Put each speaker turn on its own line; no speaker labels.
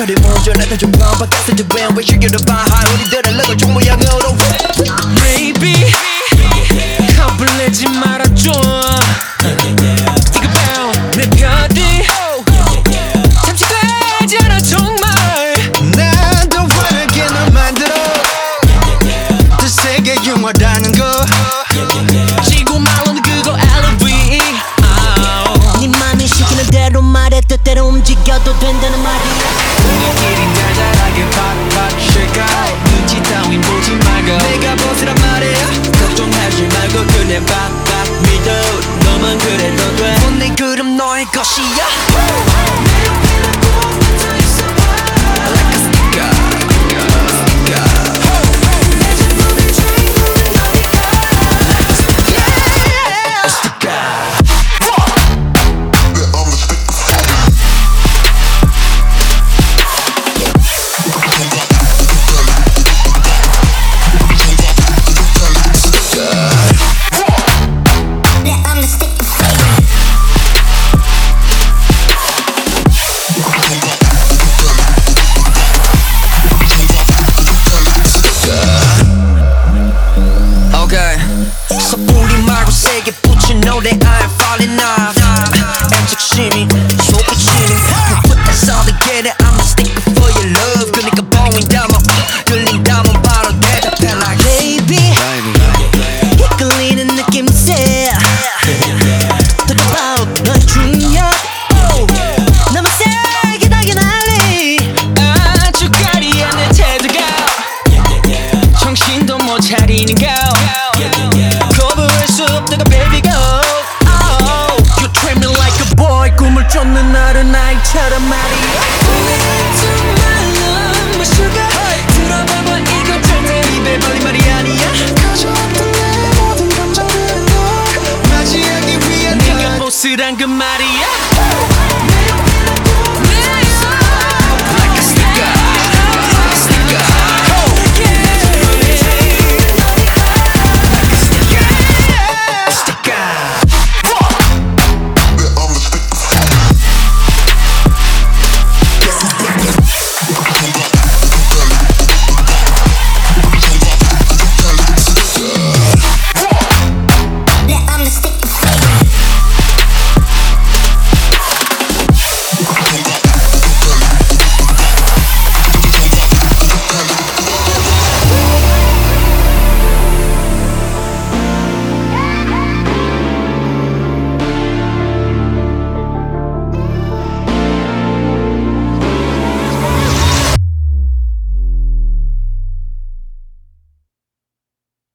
허리 운전해도 좀 반박했어 왜 시계를 봐 우리들은 럭을 종 모양으로
Baby 겁을 내지 말아줘 네가 내 편이 잠시 되지 않아 정말
난 더 환하게 널 만들어 더 세게 융화라는 거
지고 말로는 그거 LOV
네 맘이 시키는 대로 말해 뜻대로 움직여도 된다는 말이야
우리끼리 달달하게 팍팍 쉐이크아웃 눈치 따윈 보지 말고
내가 보스란 말이야
걱정하지 말고 그냥 팍팍 믿어 너만 그래도 돼
내 그럼 너의 것이야 섣부리 말고 세게 붙인 노래 I'm falling off 애착심이 솟구치는 Put that solid get it I'm a sticker for your love 그니까 보인다면 들린다면 바로 대답해 like
Baby 이끌리는 느낌새 Talk about 너의 중력 너무 세게 달게 날리
아주 까리한 내 태도가 정신도 못 차리는 거 거부할 수 없다가 baby go
You treat me like a boy 꿈을 쫓는 어른아이처럼 말이야
my sugar 들어봐봐 이건 절대
입에 벌린 말이 아니야
가져왔던 내 모든 감정들은 널 맞이하기 위한
네가 보스란 그 말이야